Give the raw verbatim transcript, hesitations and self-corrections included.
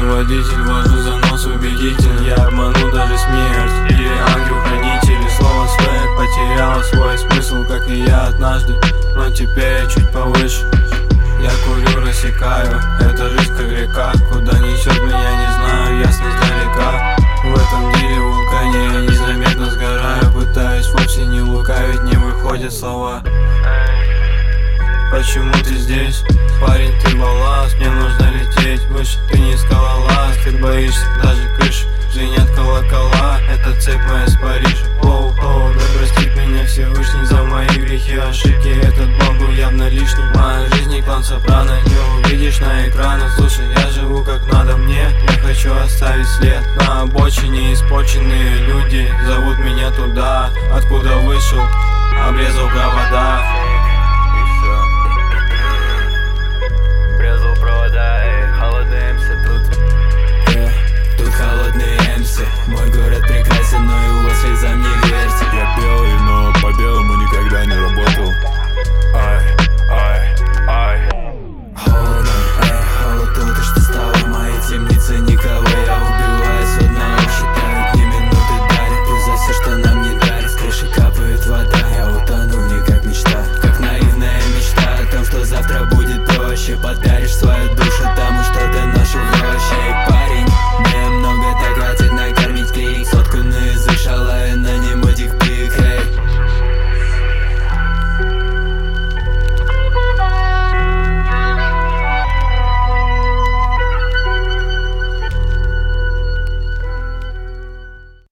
Путеводитель, вожу за нос убедитель. Я обману даже смерть или ангел-хранитель. Слово свет потеряло свой смысл, как и я однажды, но теперь я чуть повыше. Я курю, рассекаю, это жизнь как река. Куда несет меня, не знаю, ясно сдалека. В этом мире вулкане я незаметно сгораю. Пытаюсь вовсе не лукавить, не выходят слова. Почему ты здесь? Парень, ты балласт, мне нужно лететь выше. Ты не скалолаз, ты боишься даже крыши. Звенят колокола, это цепь моя с Парижа. Оу-оу, да простит меня Всевышний за мои грехи, ошибки. Этот бомб был явно лишним. Моя жизнь не клан Сопрано, не увидишь на экранах. Слушай, я живу как надо мне, я хочу оставить след. На обочине испорченные люди зовут меня туда, откуда вышел, обрезал провода.